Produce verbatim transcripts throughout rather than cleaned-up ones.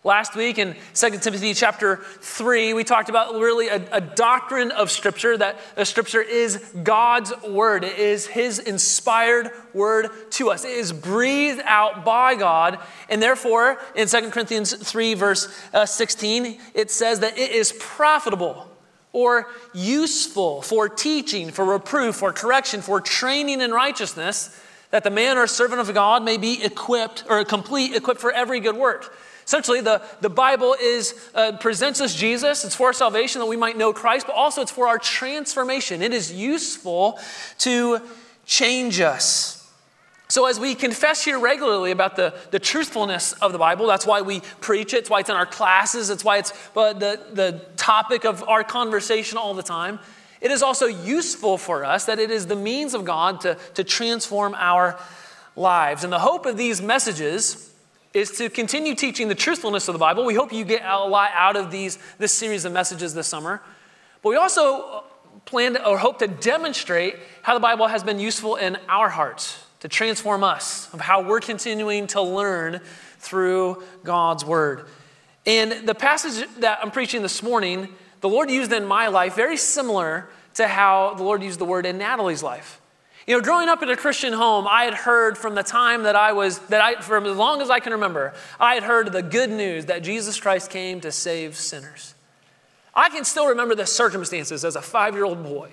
Last week in Second Timothy chapter three, we talked about really a, a doctrine of Scripture, that the Scripture is God's word. It is his inspired word to us. It is breathed out by God. And therefore, in Second Corinthians three, verse uh, sixteen, it says that it is profitable or useful for teaching, for reproof, for correction, for training in righteousness, that the man or servant of God may be equipped or complete, equipped for every good work. Essentially, the, the Bible is uh, presents us Jesus. It's for our salvation that we might know Christ, but also it's for our transformation. It is useful to change us. So as we confess here regularly about the, the truthfulness of the Bible, that's why we preach it. It's why it's in our classes. It's why it's uh, the, the topic of our conversation all the time. It is also useful for us that it is the means of God to, to transform our lives. And the hope of these messages is to continue teaching the truthfulness of the Bible. We hope you get a lot out of these this series of messages this summer. But we also plan to, or hope to demonstrate how the Bible has been useful in our hearts to transform us, of how we're continuing to learn through God's word. And the passage that I'm preaching this morning, the Lord used in my life very similar to how the Lord used the word in Natalie's life. You know, growing up in a Christian home, I had heard from the time that I was, that I, from as long as I can remember, I had heard the good news that Jesus Christ came to save sinners. I can still remember the circumstances as a five-year-old boy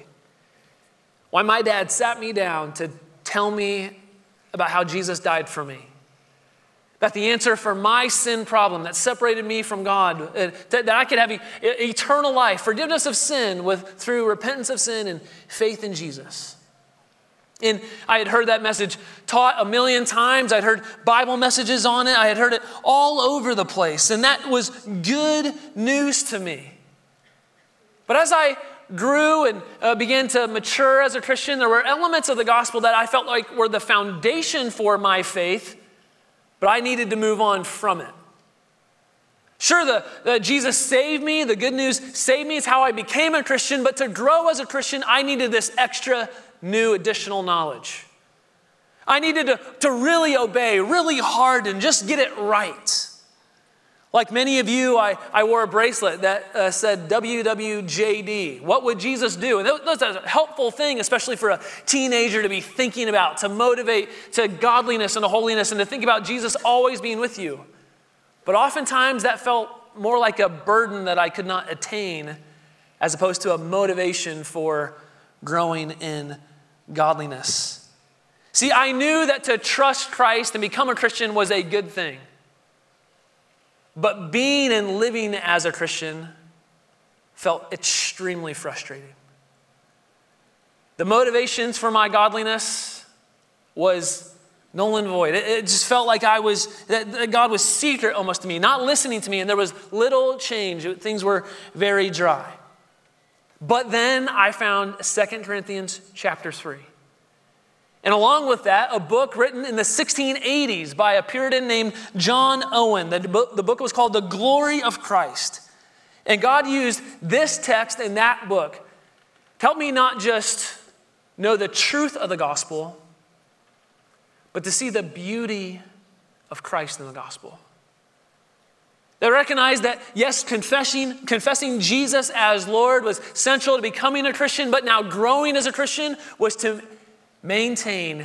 when my dad sat me down to tell me about how Jesus died for me. That the answer for my sin problem that separated me from God, uh, that, that I could have e- eternal life, forgiveness of sin with through repentance of sin and faith in Jesus. And I had heard that message taught a million times. I'd heard Bible messages on it. I had heard it all over the place. And that was good news to me. But as I grew and uh, began to mature as a Christian, there were elements of the gospel that I felt like were the foundation for my faith, but I needed to move on from it. Sure, the, the Jesus saved me, the good news saved me, is how I became a Christian, but to grow as a Christian, I needed this extra new additional knowledge. I needed to, to really obey, really hard, and just get it right. Like many of you, I, I wore a bracelet that uh, said W W J D. What would Jesus do? And that, that's a helpful thing, especially for a teenager to be thinking about, to motivate to godliness and to holiness, and to think about Jesus always being with you. But oftentimes that felt more like a burden that I could not attain, as opposed to a motivation for growing in godliness. See, I knew that to trust Christ and become a Christian was a good thing. But being and living as a Christian felt extremely frustrating. The motivations for my godliness was null and void. It, it just felt like I was, that, that God was secret almost to me, not listening to me, and there was little change. Things were very dry. But then I found Second Corinthians chapter three. And along with that, a book written in the sixteen eighties by a Puritan named John Owen. The book, the book was called The Glory of Christ. And God used this text in that book to help me not just know the truth of the gospel, but to see the beauty of Christ in the gospel. They recognized that, yes, confessing, confessing Jesus as Lord was central to becoming a Christian, but now growing as a Christian was to maintain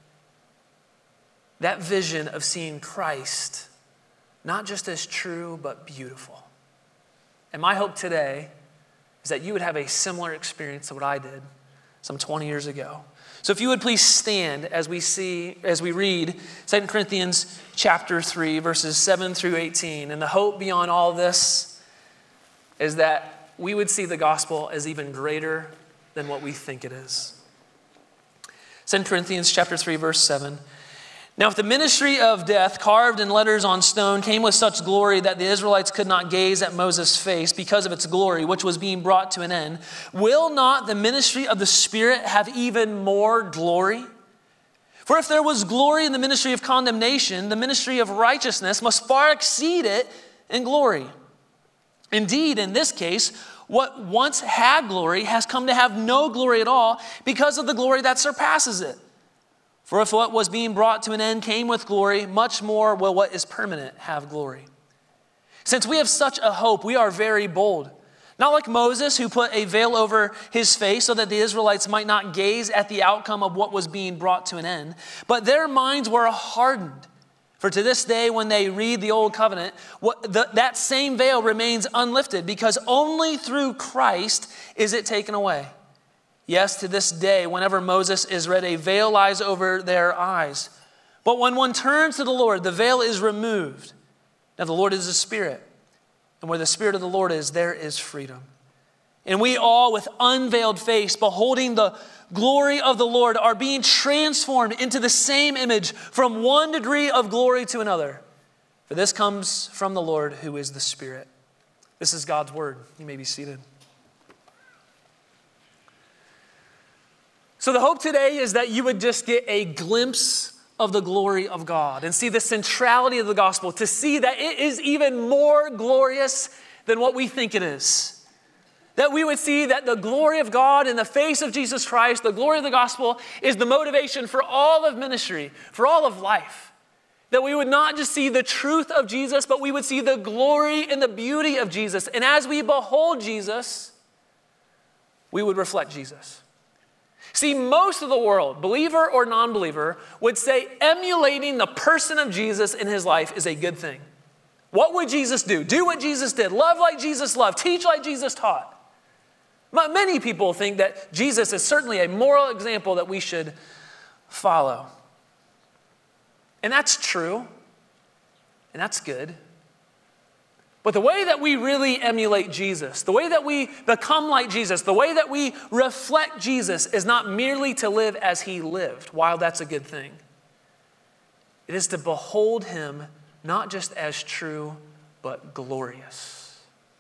that vision of seeing Christ not just as true, but beautiful. And my hope today is that you would have a similar experience to what I did some twenty years ago. So if you would please stand as we see, as we read Second Corinthians chapter three, verses seven through eighteen. And the hope beyond all this is that we would see the gospel as even greater than what we think it is. Second Corinthians chapter three, verse seven. Now, if the ministry of death, carved in letters on stone, came with such glory that the Israelites could not gaze at Moses' face because of its glory, which was being brought to an end, will not the ministry of the Spirit have even more glory? For if there was glory in the ministry of condemnation, the ministry of righteousness must far exceed it in glory. Indeed, in this case, what once had glory has come to have no glory at all because of the glory that surpasses it. For if what was being brought to an end came with glory, much more will what is permanent have glory. Since we have such a hope, we are very bold. Not like Moses, who put a veil over his face so that the Israelites might not gaze at the outcome of what was being brought to an end, but their minds were hardened. For to this day, when they read the Old Covenant, what, the, that same veil remains unlifted, because only through Christ is it taken away. Yes, to this day, whenever Moses is read, a veil lies over their eyes. But when one turns to the Lord, the veil is removed. Now the Lord is a spirit, and where the Spirit of the Lord is, there is freedom. And we all, with unveiled face, beholding the glory of the Lord, are being transformed into the same image from one degree of glory to another. For this comes from the Lord, who is the Spirit. This is God's word. You may be seated. So the hope today is that you would just get a glimpse of the glory of God and see the centrality of the gospel, to see that it is even more glorious than what we think it is. That we would see that the glory of God in the face of Jesus Christ, the glory of the gospel, is the motivation for all of ministry, for all of life. That we would not just see the truth of Jesus, but we would see the glory and the beauty of Jesus. And as we behold Jesus, we would reflect Jesus. See, most of the world, believer or non-believer, would say emulating the person of Jesus in his life is a good thing. What would Jesus do? Do what Jesus did. Love like Jesus loved. Teach like Jesus taught. But many people think that Jesus is certainly a moral example that we should follow. And that's true. And that's good. But the way that we really emulate Jesus, the way that we become like Jesus, the way that we reflect Jesus is not merely to live as he lived, while that's a good thing. It is to behold him not just as true, but glorious.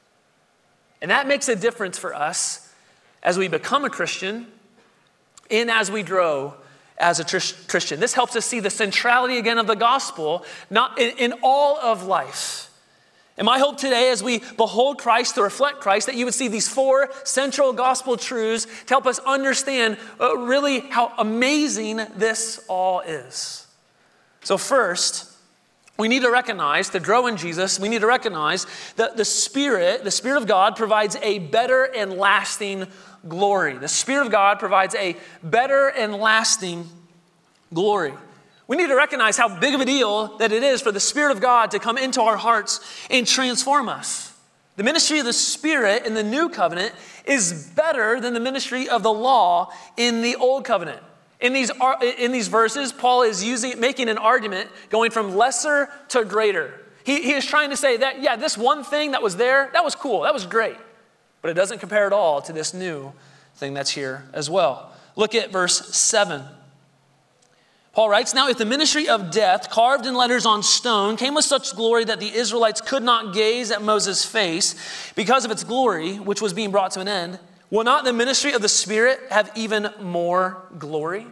And that makes a difference for us as we become a Christian and as we grow as a Christian. This helps us see the centrality again of the gospel, not in, in all of life. And my hope today, as we behold Christ, to reflect Christ, that you would see these four central gospel truths to help us understand uh, really how amazing this all is. So first, we need to recognize, to grow in Jesus, we need to recognize that the Spirit, the Spirit of God provides a better and lasting glory. The Spirit of God provides a better and lasting glory. We need to recognize how big of a deal that it is for the Spirit of God to come into our hearts and transform us. The ministry of the Spirit in the New Covenant is better than the ministry of the law in the Old Covenant. In these, in these verses, Paul is using, making an argument going from lesser to greater. He, he is trying to say that, yeah, this one thing that was there, that was cool, that was great. But it doesn't compare at all to this new thing that's here as well. Look at verse seven. Paul writes, "Now if the ministry of death, carved in letters on stone, came with such glory that the Israelites could not gaze at Moses' face because of its glory, which was being brought to an end, will not the ministry of the Spirit have even more glory?"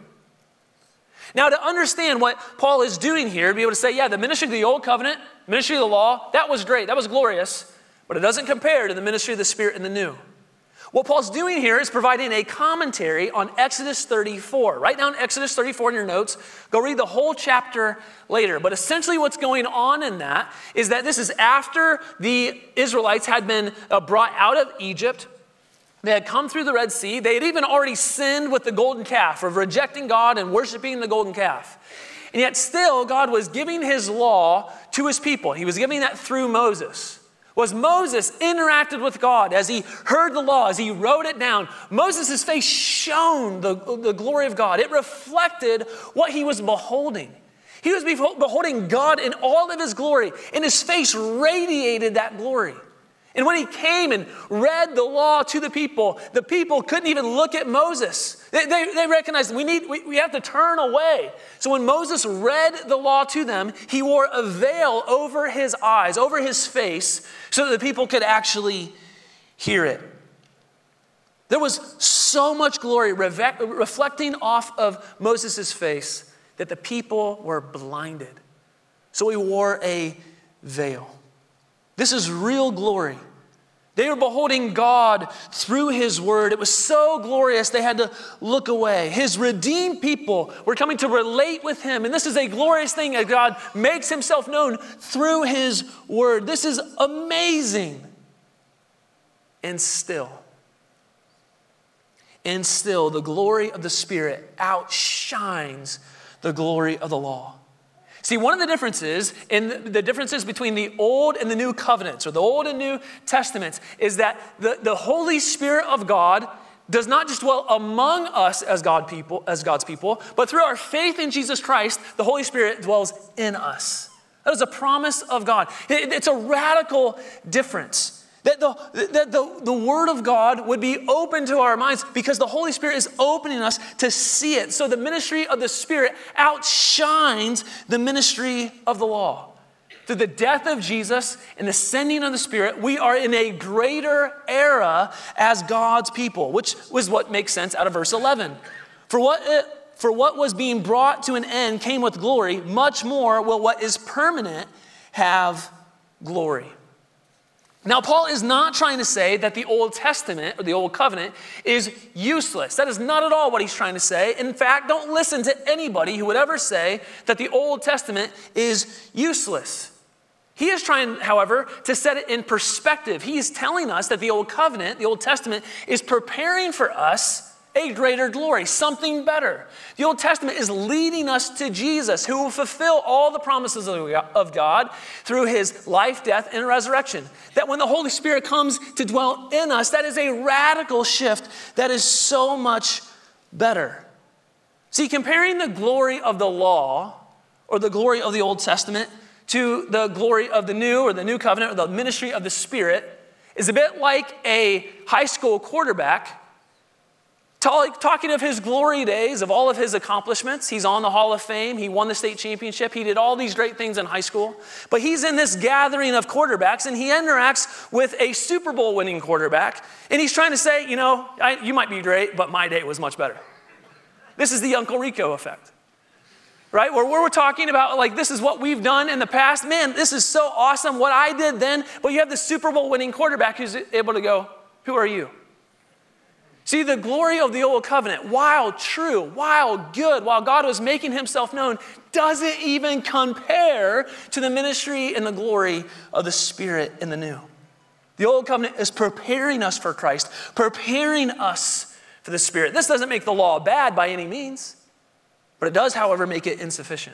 Now, to understand what Paul is doing here, to be able to say, yeah, the ministry of the Old Covenant, ministry of the law, that was great, that was glorious, but it doesn't compare to the ministry of the Spirit in the New. What Paul's doing here is providing a commentary on Exodus thirty-four. Write down Exodus thirty-four in your notes. Go read the whole chapter later. But essentially what's going on in that is that this is after the Israelites had been brought out of Egypt. They had come through the Red Sea. They had even already sinned with the golden calf, of rejecting God and worshiping the golden calf. And yet still, God was giving his law to his people. He was giving that through Moses. Was Moses interacted with God as he heard the law, as he wrote it down. Moses' face shone the, the glory of God. It reflected what he was beholding. He was beholding God in all of his glory, and his face radiated that glory. And when he came and read the law to the people, the people couldn't even look at Moses. They, they, they recognized we, need, we, we have to turn away. So when Moses read the law to them, he wore a veil over his eyes, over his face, so that the people could actually hear it. There was so much glory reve- reflecting off of Moses' face that the people were blinded. So he wore a veil. This is real glory. They were beholding God through his word. It was so glorious they had to look away. His redeemed people were coming to relate with him. And this is a glorious thing that God makes himself known through his word. This is amazing. And still, and still the glory of the Spirit outshines the glory of the law. See, one of the differences in the differences between the Old and the New Covenants, or the Old and New Testaments, is that the, the Holy Spirit of God does not just dwell among us as God people, as God's people, but through our faith in Jesus Christ, the Holy Spirit dwells in us. That is a promise of God. It, it's a radical difference. That the, that the, the Word of God would be open to our minds because the Holy Spirit is opening us to see it. So the ministry of the Spirit outshines the ministry of the law. Through the death of Jesus and the sending of the Spirit, we are in a greater era as God's people, which was what makes sense out of verse eleven. For what, for what was being brought to an end came with glory, much more will what is permanent have glory. Now, Paul is not trying to say that the Old Testament or the Old Covenant is useless. That is not at all what he's trying to say. In fact, don't listen to anybody who would ever say that the Old Testament is useless. He is trying, however, to set it in perspective. He is telling us that the Old Covenant, the Old Testament, is preparing for us a greater glory, something better. The Old Testament is leading us to Jesus, who will fulfill all the promises of God through his life, death, and resurrection. That when the Holy Spirit comes to dwell in us, that is a radical shift that is so much better. See, comparing the glory of the law or the glory of the Old Testament to the glory of the New or the New Covenant or the ministry of the Spirit is a bit like a high school quarterback talking of his glory days, of all of his accomplishments. He's on the Hall of Fame. He won the state championship. He did all these great things in high school. But he's in this gathering of quarterbacks, and he interacts with a Super Bowl winning quarterback. And he's trying to say, you know, I, you might be great, but my day was much better. This is the Uncle Rico effect, right? Where we're talking about, like, this is what we've done in the past. Man, this is so awesome what I did then. But you have the Super Bowl winning quarterback who's able to go, who are you? See, the glory of the Old Covenant, while true, while good, while God was making himself known, doesn't even compare to the ministry and the glory of the Spirit in the New. The Old Covenant is preparing us for Christ, preparing us for the Spirit. This doesn't make the law bad by any means, but it does, however, make it insufficient.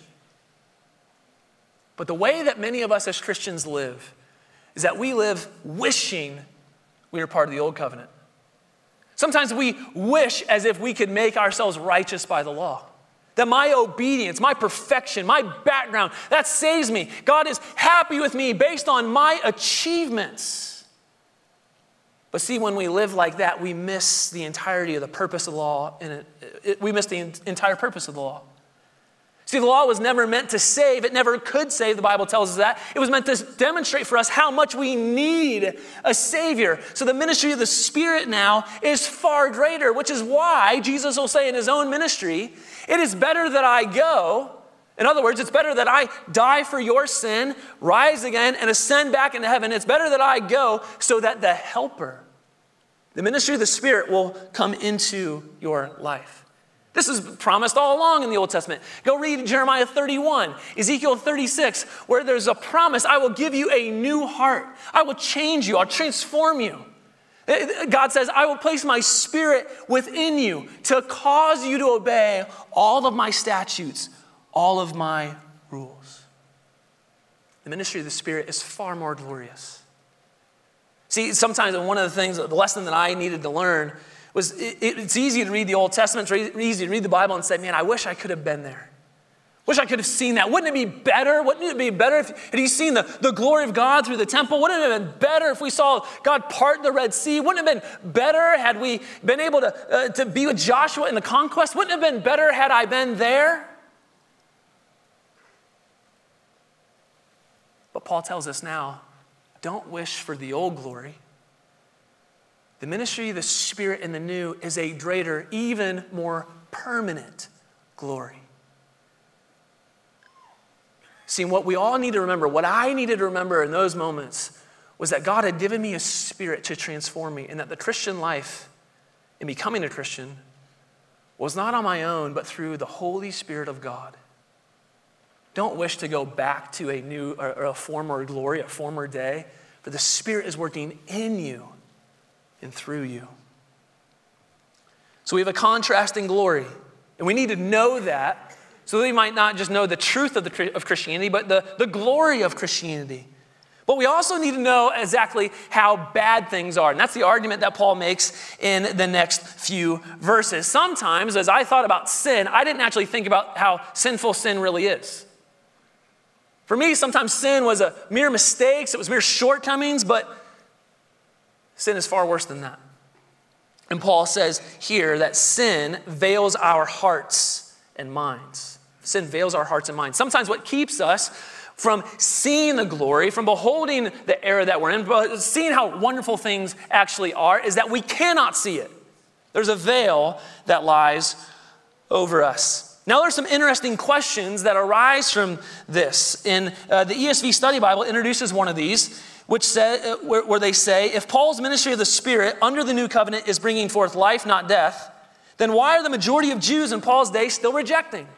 But the way that many of us as Christians live is that we live wishing we are part of the Old Covenant. Sometimes we wish as if we could make ourselves righteous by the law. That my obedience, my perfection, my background, that saves me. God is happy with me based on my achievements. But see, when we live like that, we miss the entirety of the purpose of the law, and it, it, we miss the entire purpose of the law. See, the law was never meant to save. It never could save. The Bible tells us that. It was meant to demonstrate for us how much we need a Savior. So the ministry of the Spirit now is far greater, which is why Jesus will say in his own ministry, it is better that I go. In other words, it's better that I die for your sin, rise again, and ascend back into heaven. It's better that I go so that the Helper, the ministry of the Spirit, will come into your life. This is promised all along in the Old Testament. Go read Jeremiah thirty-one, Ezekiel thirty-six, where there's a promise, I will give you a new heart. I will change you. I'll transform you. God says, I will place my Spirit within you to cause you to obey all of my statutes, all of my rules. The ministry of the Spirit is far more glorious. See, sometimes one of the things, the lesson that I needed to learn was it, it's easy to read the Old Testament, it's easy to read the Bible and say, man, I wish I could have been there. Wish I could have seen that. Wouldn't it be better? Wouldn't it be better if had you seen the, the glory of God through the temple? Wouldn't it have been better if we saw God part the Red Sea? Wouldn't it have been better had we been able to, uh, to be with Joshua in the conquest? Wouldn't it have been better had I been there? But Paul tells us now, don't wish for the old glory. The ministry of the Spirit in the New is a greater, even more permanent glory. See, what we all need to remember, what I needed to remember in those moments was that God had given me a spirit to transform me, and that the Christian life in becoming a Christian was not on my own, but through the Holy Spirit of God. Don't wish to go back to a new or a former glory, a former day, for the Spirit is working in you and through you. So we have a contrasting glory, and we need to know that so that we might not just know the truth of, the, of Christianity, but the, the glory of Christianity. But we also need to know exactly how bad things are. And that's the argument that Paul makes in the next few verses. Sometimes, as I thought about sin, I didn't actually think about how sinful sin really is. For me, sometimes sin was a mere mistakes, it was mere shortcomings, but sin is far worse than that. And Paul says here that sin veils our hearts and minds. Sin veils our hearts and minds. Sometimes what keeps us from seeing the glory, from beholding the era that we're in, seeing how wonderful things actually are, is that we cannot see it. There's a veil that lies over us. Now, there's some interesting questions that arise from this. In uh, the E S V Study Bible introduces one of these, which say, uh, where, where they say, if Paul's ministry of the Spirit under the new covenant is bringing forth life, not death, then why are the majority of Jews in Paul's day still rejecting?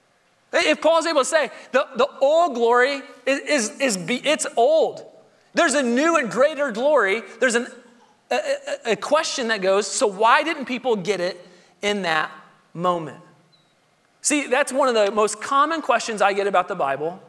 If Paul's able to say, the, the old glory is, is, is it's old. There's a new and greater glory. There's an, a, a question that goes, so why didn't people get it in that moment? See, that's one of the most common questions I get about the Bible,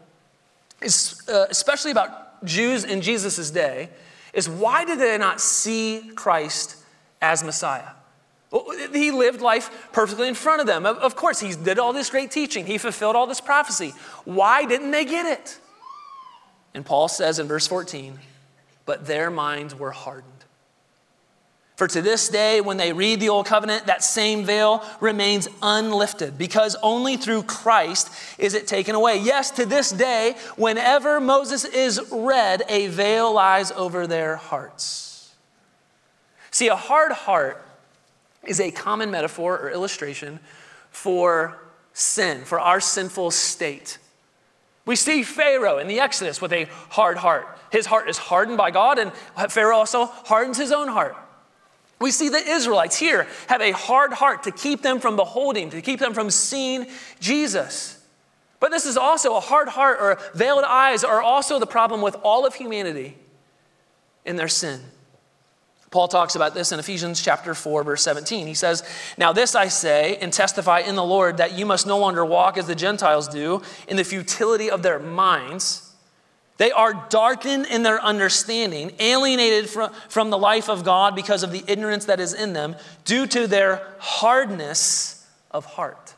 is, uh, especially about Jews in Jesus' day, is why did they not see Christ as Messiah? Well, he lived life perfectly in front of them. Of, of course, he did all this great teaching. He fulfilled all this prophecy. Why didn't they get it? And Paul says in verse fourteen, but their minds were hardened. For to this day, when they read the Old Covenant, that same veil remains unlifted, because only through Christ is it taken away. Yes, to this day, whenever Moses is read, a veil lies over their hearts. See, a hard heart is a common metaphor or illustration for sin, for our sinful state. We see Pharaoh in the Exodus with a hard heart. His heart is hardened by God, and Pharaoh also hardens his own heart. We see the Israelites here have a hard heart to keep them from beholding, to keep them from seeing Jesus. But this is also a hard heart, or veiled eyes are also the problem with all of humanity in their sin. Paul talks about this in Ephesians chapter four, verse seventeen. He says, now this I say and testify in the Lord, that you must no longer walk as the Gentiles do in the futility of their minds. They are darkened in their understanding, alienated from, from the life of God because of the ignorance that is in them, due to their hardness of heart.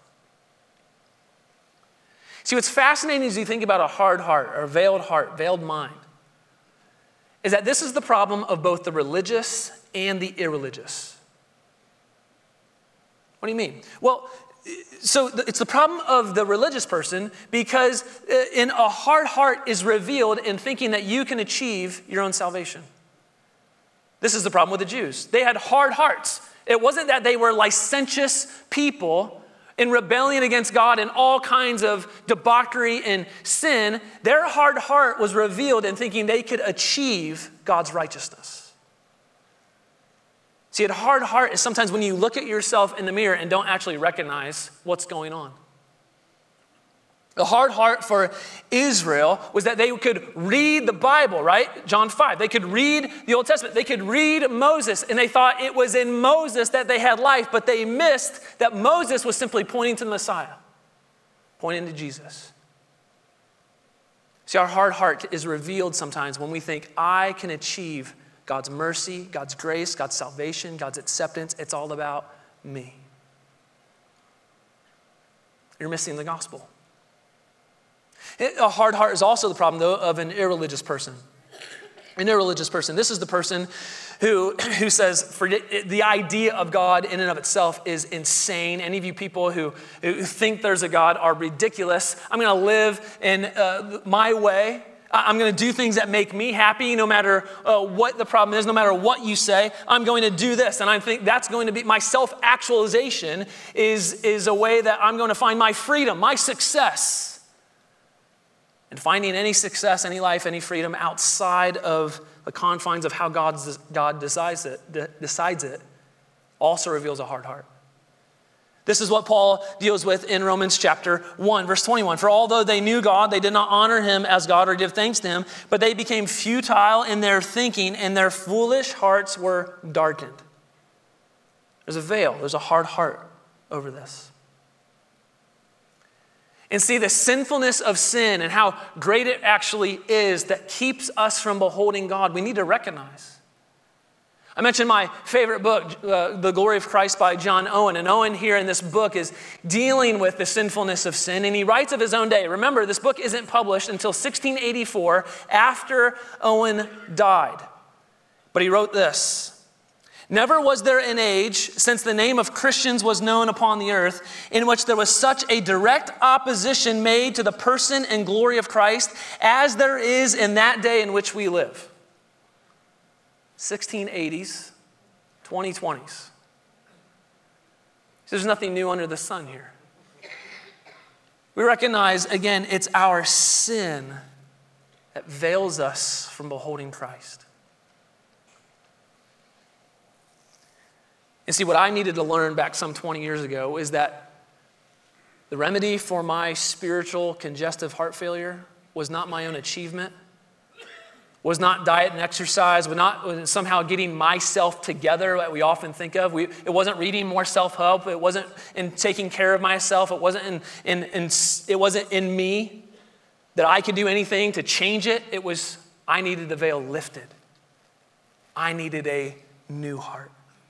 See, what's fascinating as you think about a hard heart, or a veiled heart, veiled mind, is that this is the problem of both the religious and the irreligious. What do you mean? Well, so it's the problem of the religious person, because in a hard heart is revealed in thinking that you can achieve your own salvation. This is the problem with the Jews. They had hard hearts. It wasn't that they were licentious people in rebellion against God and all kinds of debauchery and sin. Their hard heart was revealed in thinking they could achieve God's righteousness. See, a hard heart is sometimes when you look at yourself in the mirror and don't actually recognize what's going on. The hard heart for Israel was that they could read the Bible, right? John five. They could read the Old Testament. They could read Moses, and they thought it was in Moses that they had life, but they missed that Moses was simply pointing to the Messiah, pointing to Jesus. See, our hard heart is revealed sometimes when we think, I can achieve God's mercy, God's grace, God's salvation, God's acceptance. It's all about me. You're missing the gospel. A hard heart is also the problem, though, of an irreligious person. An irreligious person. This is the person who, who says for the idea of God in and of itself is insane. Any of you people who, who think there's a God are ridiculous. I'm going to live in uh, my way. I'm going to do things that make me happy no matter uh, what the problem is, no matter what you say. I'm going to do this. And I think that's going to be my self-actualization is, is a way that I'm going to find my freedom, my success. And finding any success, any life, any freedom outside of the confines of how God's, God decides it, decides it, also reveals a hard heart. This is what Paul deals with in Romans chapter one, verse twenty-one. For although they knew God, they did not honor him as God or give thanks to him, but they became futile in their thinking, and their foolish hearts were darkened. There's a veil, there's a hard heart over this. And see the sinfulness of sin and how great it actually is that keeps us from beholding God, we need to recognize. I mentioned my favorite book, uh, The Glory of Christ by John Owen. And Owen here in this book is dealing with the sinfulness of sin. And he writes of his own day. Remember, this book isn't published until sixteen eighty-four, after Owen died. But he wrote this: never was there an age, since the name of Christians was known upon the earth, in which there was such a direct opposition made to the person and glory of Christ as there is in that day in which we live. sixteen eighties, twenty twenties. There's nothing new under the sun here. We recognize, again, it's our sin that veils us from beholding Christ. And see, what I needed to learn back some twenty years ago is that the remedy for my spiritual congestive heart failure was not my own achievement, was not diet and exercise, was not somehow getting myself together that we often think of. We, it wasn't reading more self-help. It wasn't in taking care of myself. It wasn't in, in, in, it wasn't in me that I could do anything to change it. It was, I needed the veil lifted. I needed a new heart.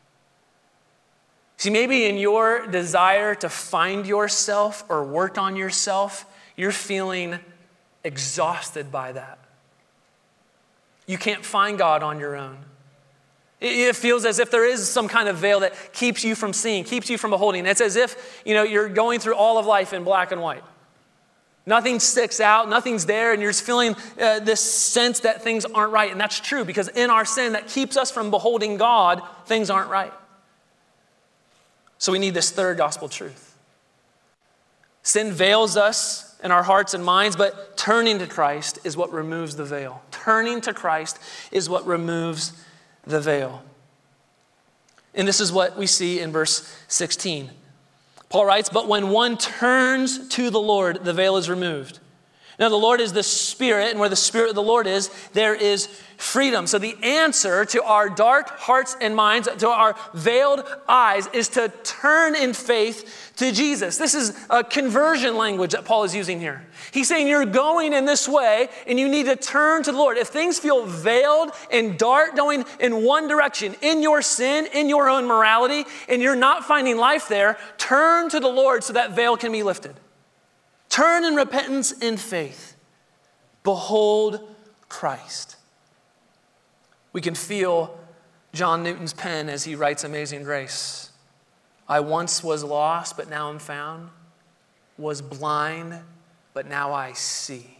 See, maybe in your desire to find yourself or work on yourself, you're feeling exhausted by that. You can't find God on your own. It feels as if there is some kind of veil that keeps you from seeing, keeps you from beholding. It's as if, you know, you're going through all of life in black and white. Nothing sticks out, nothing's there, and you're just feeling uh, this sense that things aren't right. And that's true, because in our sin that keeps us from beholding God, things aren't right. So we need this third gospel truth. Sin veils us in our hearts and minds, but turning to Christ is what removes the veil. Turning to Christ is what removes the veil. And this is what we see in verse sixteen. Paul writes, but when one turns to the Lord, the veil is removed. Now, the Lord is the Spirit, and where the Spirit of the Lord is, there is freedom. So the answer to our dark hearts and minds, to our veiled eyes, is to turn in faith to Jesus. This is a conversion language that Paul is using here. He's saying you're going in this way, and you need to turn to the Lord. If things feel veiled and dark, going in one direction, in your sin, in your own morality, and you're not finding life there, turn to the Lord so that veil can be lifted. Turn in repentance and faith. Behold Christ. We can feel John Newton's pen as he writes Amazing Grace. I once was lost, but now I'm found. Was blind, but now I see.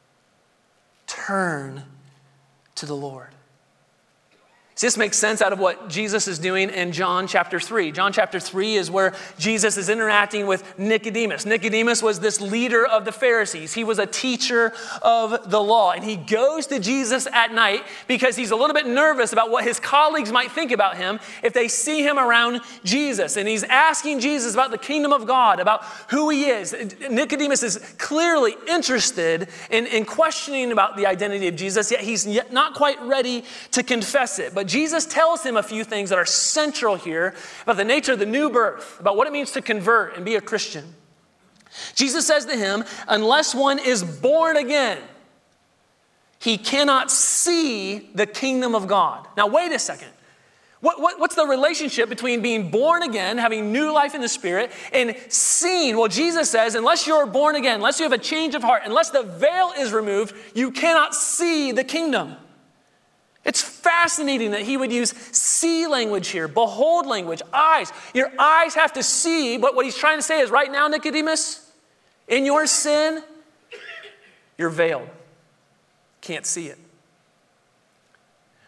Turn to the Lord. See, this makes sense out of what Jesus is doing in John chapter three. John chapter three is where Jesus is interacting with Nicodemus. Nicodemus was this leader of the Pharisees. He was a teacher of the law. And he goes to Jesus at night because he's a little bit nervous about what his colleagues might think about him if they see him around Jesus. And he's asking Jesus about the kingdom of God, about who he is. Nicodemus is clearly interested in, in questioning about the identity of Jesus, yet he's yet not quite ready to confess it. But Jesus tells him a few things that are central here about the nature of the new birth, about what it means to convert and be a Christian. Jesus says to him, unless one is born again, he cannot see the kingdom of God. Now, wait a second. What, what, what's the relationship between being born again, having new life in the Spirit, and seeing? Well, Jesus says, unless you're born again, unless you have a change of heart, unless the veil is removed, you cannot see the kingdom. It's fascinating that he would use see language here, behold language, eyes. Your eyes have to see, but what he's trying to say is right now, Nicodemus, in your sin, you're veiled. Can't see it.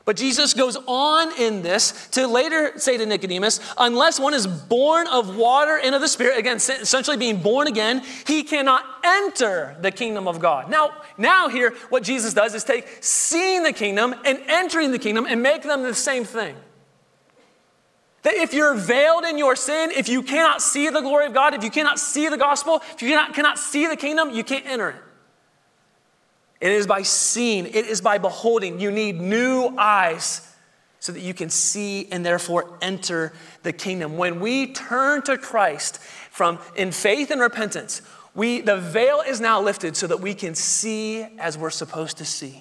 But Jesus goes on in this to later say to Nicodemus, unless one is born of water and of the Spirit, again, essentially being born again, he cannot enter the kingdom of God. Now, now here, what Jesus does is take seeing the kingdom and entering the kingdom and make them the same thing. That if you're veiled in your sin, if you cannot see the glory of God, if you cannot see the gospel, if you cannot, cannot see the kingdom, you can't enter it. It is by seeing, it is by beholding. You need new eyes so that you can see and therefore enter the kingdom. When we turn to Christ from in faith and repentance, we the veil is now lifted so that we can see as we're supposed to see.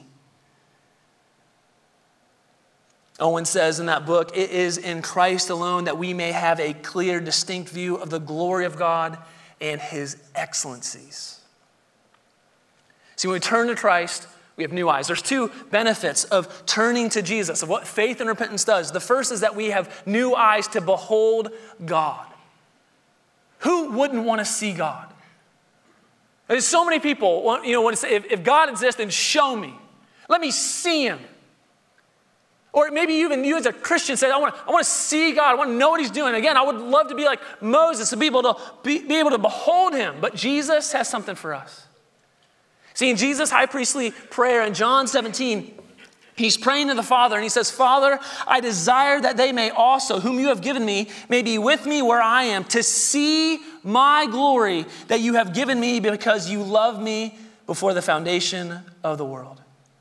Owen says in that book, it is in Christ alone that we may have a clear, distinct view of the glory of God and his excellencies. See, when we turn to Christ, we have new eyes. There's two benefits of turning to Jesus, of what faith and repentance does. The first is that we have new eyes to behold God. Who wouldn't want to see God? There's so many people, want, you know, want to say, if, if God exists, then show me. Let me see him. Or maybe even you as a Christian say, I want, to, I want to see God. I want to know what he's doing. Again, I would love to be like Moses, to be able to, be, be able to behold him. But Jesus has something for us. See, in Jesus' high priestly prayer in John seventeen, he's praying to the Father and he says, Father, I desire that they may also, whom you have given me, may be with me where I am, to see my glory that you have given me because you loved me before the foundation of the world.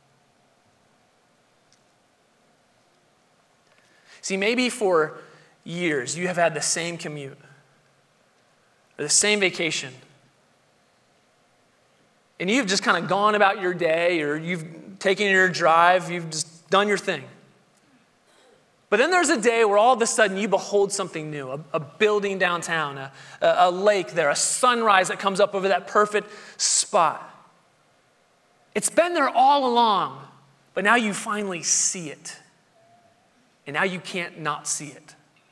See, maybe for years you have had the same commute or the same vacation. And you've just kind of gone about your day, or you've taken your drive, you've just done your thing. But then there's a day where all of a sudden you behold something new, a, a building downtown, a, a lake there, a sunrise that comes up over that perfect spot. It's been there all along, but now you finally see it. And now you can't not see it.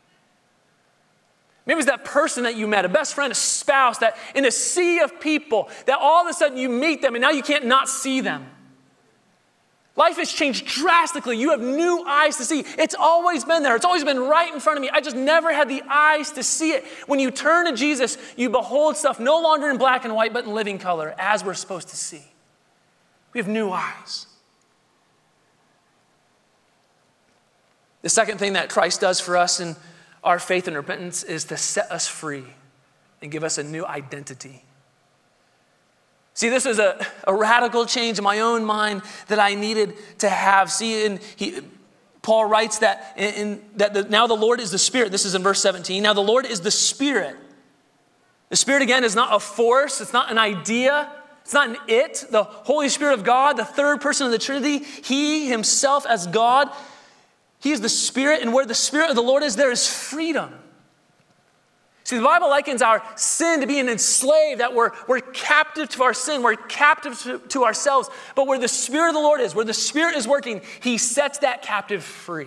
Maybe it's that person that you met, a best friend, a spouse, that in a sea of people, that all of a sudden you meet them and now you can't not see them. Life has changed drastically. You have new eyes to see. It's always been there. It's always been right in front of me. I just never had the eyes to see it. When you turn to Jesus, you behold stuff no longer in black and white, but in living color, as we're supposed to see. We have new eyes. The second thing that Christ does for us in our faith and repentance is to set us free and give us a new identity. See, this is a, a radical change in my own mind that I needed to have. See, and he, Paul writes that, in, in, that the, now the Lord is the Spirit. This is in verse seventeen. Now the Lord is the Spirit. The Spirit, again, is not a force. It's not an idea. It's not an it. The Holy Spirit of God, the third person of the Trinity, he himself as God, he is the Spirit, and where the Spirit of the Lord is, there is freedom. See, the Bible likens our sin to being enslaved, that we're, we're captive to our sin, we're captive to, to ourselves. But where the Spirit of the Lord is, where the Spirit is working, he sets that captive free.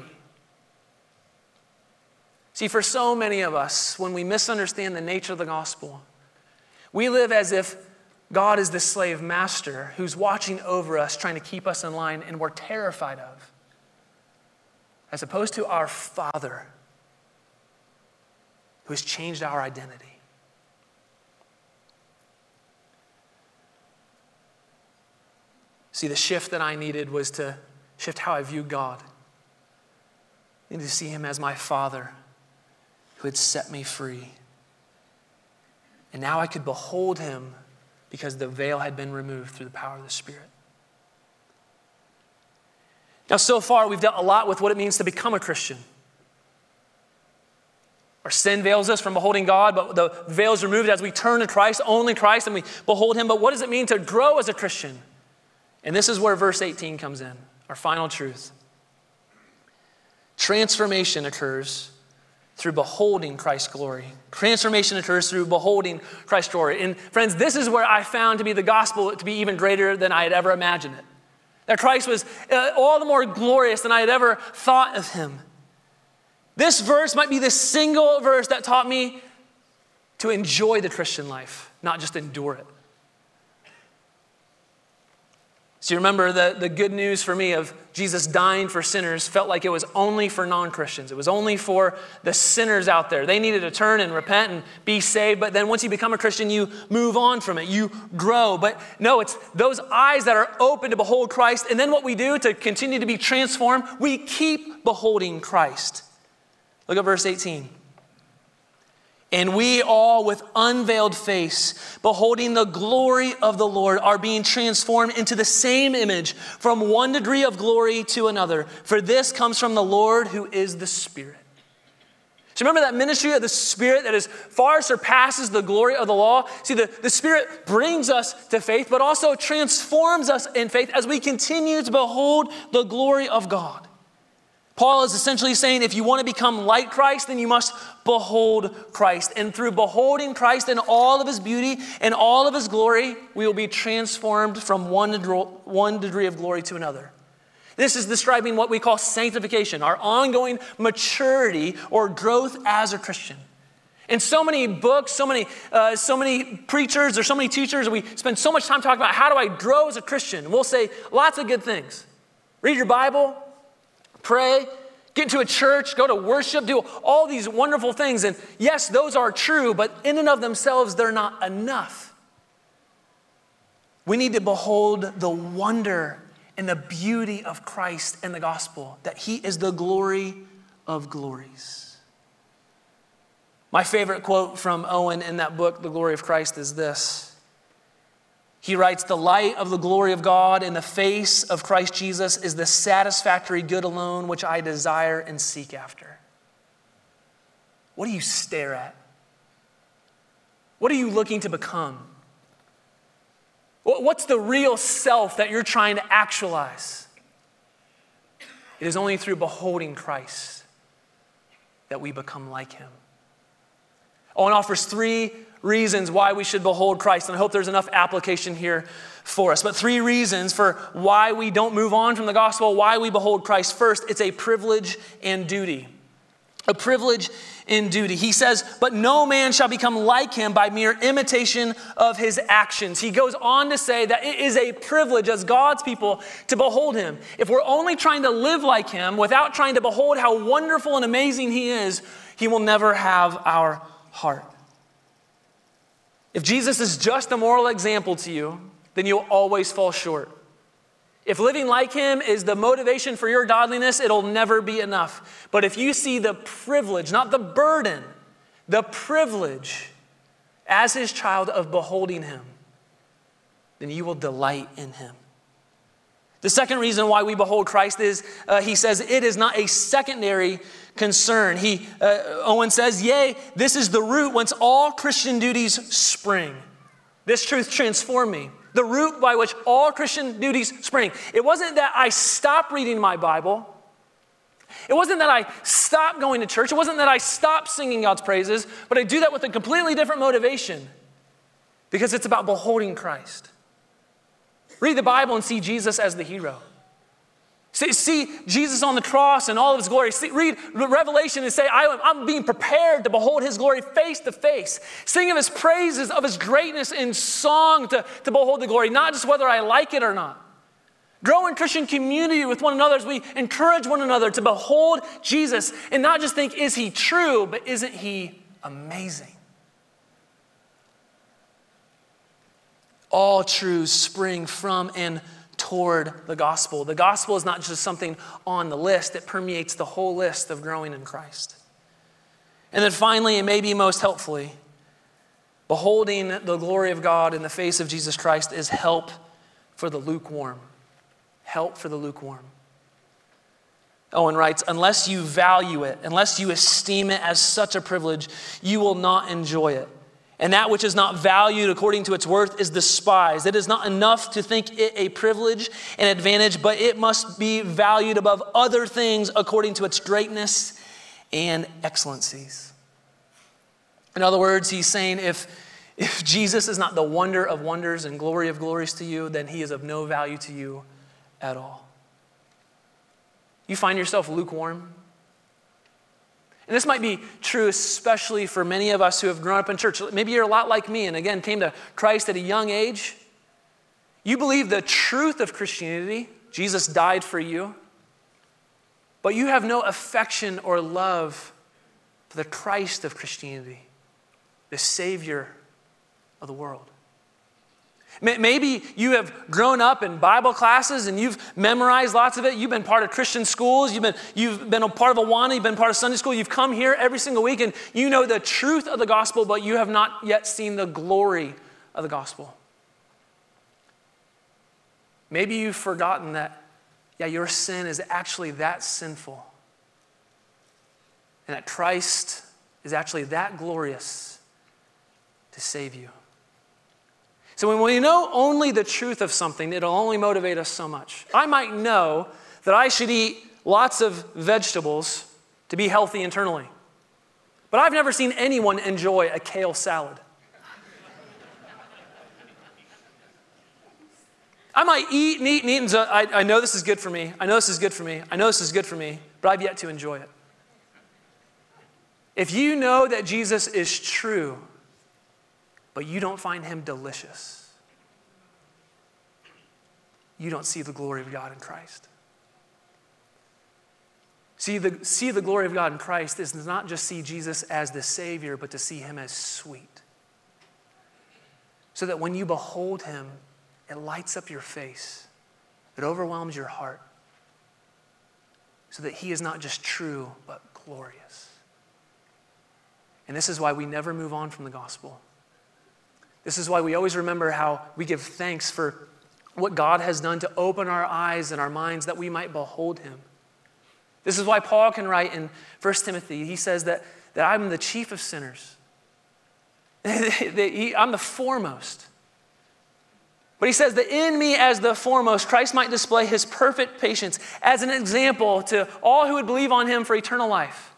See, for so many of us, when we misunderstand the nature of the gospel, we live as if God is the slave master who's watching over us, trying to keep us in line, and we're terrified of. As opposed to our Father who has changed our identity. See, the shift that I needed was to shift how I view God. I needed to see him as my Father who had set me free. And now I could behold him because the veil had been removed through the power of the Spirit. Now, so far, we've dealt a lot with what it means to become a Christian. Our sin veils us from beholding God, but the veil is removed as we turn to Christ, only Christ, and we behold him. But what does it mean to grow as a Christian? And this is where verse eighteen comes in, our final truth. Transformation occurs through beholding Christ's glory. Transformation occurs through beholding Christ's glory. And friends, this is where I found to be the gospel to be even greater than I had ever imagined it. That Christ was uh, all the more glorious than I had ever thought of him. This verse might be the single verse that taught me to enjoy the Christian life, not just endure it. So you remember the, the good news for me of Jesus dying for sinners felt like it was only for non-Christians. It was only for the sinners out there. They needed to turn and repent and be saved. But then once you become a Christian, you move on from it. You grow. But no, it's those eyes that are open to behold Christ. And then what we do to continue to be transformed, we keep beholding Christ. Look at verse eighteen. And we all with unveiled face, beholding the glory of the Lord, are being transformed into the same image from one degree of glory to another. For this comes from the Lord who is the Spirit. So remember that ministry of the Spirit that is far surpasses the glory of the law? See, the, the Spirit brings us to faith, but also transforms us in faith as we continue to behold the glory of God. Paul is essentially saying if you want to become like Christ, then you must behold Christ. And through beholding Christ in all of his beauty and all of his glory, we will be transformed from one one degree of glory to another. This is describing what we call sanctification, our ongoing maturity or growth as a Christian. In so many books, so many, uh, so many preachers or so many teachers, we spend so much time talking about how do I grow as a Christian. We'll say lots of good things. Read your Bible. Pray, get into a church, go to worship, do all these wonderful things. And yes, those are true, but in and of themselves, they're not enough. We need to behold the wonder and the beauty of Christ and the gospel, that he is the glory of glories. My favorite quote from Owen in that book, The Glory of Christ, is this. He writes, the light of the glory of God in the face of Christ Jesus is the satisfactory good alone which I desire and seek after. What do you stare at? What are you looking to become? What's the real self that you're trying to actualize? It is only through beholding Christ that we become like him. Owen offers three reasons why we should behold Christ, and I hope there's enough application here for us. But three reasons for why we don't move on from the gospel, why we behold Christ. First, it's a privilege and duty. A privilege and duty. He says, but no man shall become like him by mere imitation of his actions. He goes on to say that it is a privilege as God's people to behold him. If we're only trying to live like him without trying to behold how wonderful and amazing he is, he will never have our heart. If Jesus is just a moral example to you, then you'll always fall short. If living like him is the motivation for your godliness, it'll never be enough. But if you see the privilege, not the burden, the privilege as his child of beholding him, then you will delight in him. The second reason why we behold Christ is, uh, he says, it is not a secondary concern. He, uh, Owen says, yea, this is the root whence all Christian duties spring. This truth transformed me. The root by which all Christian duties spring. It wasn't that I stopped reading my Bible. It wasn't that I stopped going to church. It wasn't that I stopped singing God's praises, but I do that with a completely different motivation because it's about beholding Christ. Read the Bible and see Jesus as the hero. See, see Jesus on the cross and all of his glory. See, read Revelation and say, I, I'm being prepared to behold his glory face to face. Sing of his praises, of his greatness in song to, to behold the glory, not just whether I like it or not. Grow in Christian community with one another as we encourage one another to behold Jesus and not just think, is he true, but isn't he amazing? All truths spring from and toward the gospel. The gospel is not just something on the list. It permeates the whole list of growing in Christ. And then finally, and maybe most helpfully, beholding the glory of God in the face of Jesus Christ is help for the lukewarm. Help for the lukewarm. Owen writes, unless you value it, unless you esteem it as such a privilege, you will not enjoy it. And that which is not valued according to its worth is despised. It is not enough to think it a privilege and advantage, but it must be valued above other things according to its greatness and excellencies. In other words, he's saying if, if Jesus is not the wonder of wonders and glory of glories to you, then he is of no value to you at all. You find yourself lukewarm? And this might be true especially for many of us who have grown up in church. Maybe you're a lot like me and again came to Christ at a young age. You believe the truth of Christianity, Jesus died for you, but you have no affection or love for the Christ of Christianity, the Savior of the world. Maybe you have grown up in Bible classes and you've memorized lots of it. You've been part of Christian schools. You've been, you've been a part of Awana. You've been part of Sunday school. You've come here every single week and you know the truth of the gospel, but you have not yet seen the glory of the gospel. Maybe you've forgotten that, yeah, your sin is actually that sinful and that Christ is actually that glorious to save you. So when we know only the truth of something, it'll only motivate us so much. I might know that I should eat lots of vegetables to be healthy internally. But I've never seen anyone enjoy a kale salad. I might eat and eat and eat, and so I, I know this is good for me. I know this is good for me. I know this is good for me, but I've yet to enjoy it. If you know that Jesus is true, but you don't find him delicious, you don't see the glory of God in Christ. See the, see the glory of God in Christ is not just see Jesus as the Savior, but to see him as sweet. So that when you behold him, it lights up your face. It overwhelms your heart. So that he is not just true, but glorious. And this is why we never move on from the gospel. This is why we always remember how we give thanks for what God has done to open our eyes and our minds that we might behold him. This is why Paul can write in First Timothy, he says that, that I'm the chief of sinners. I'm the foremost. But he says that in me as the foremost, Christ might display his perfect patience as an example to all who would believe on him for eternal life.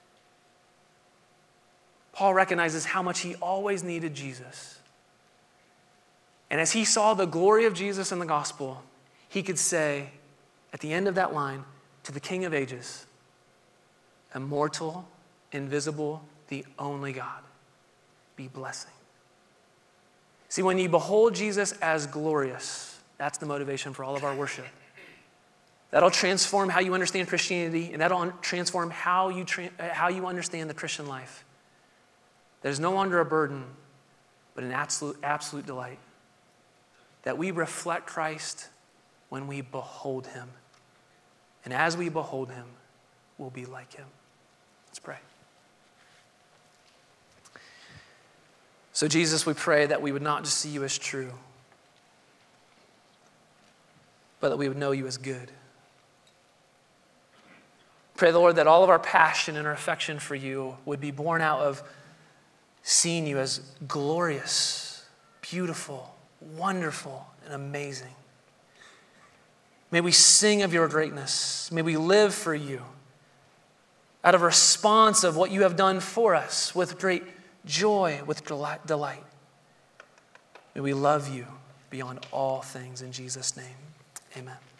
Paul recognizes how much he always needed Jesus. And as he saw the glory of Jesus in the gospel, he could say at the end of that line, to the King of ages, immortal, invisible, the only God, be blessing. See, when you behold Jesus as glorious, that's the motivation for all of our worship. That'll transform how you understand Christianity, and that'll transform how you, tra- how you understand the Christian life. There's no longer a burden, but an absolute, absolute delight. That we reflect Christ when we behold him. And as we behold him, we'll be like him. Let's pray. So Jesus, we pray that we would not just see you as true, but that we would know you as good. Pray, Lord, that all of our passion and our affection for you would be born out of seeing you as glorious, beautiful, wonderful, and amazing. May we sing of your greatness. May we live for you out of response of what you have done for us with great joy, with delight. May we love you beyond all things in Jesus' name. Amen.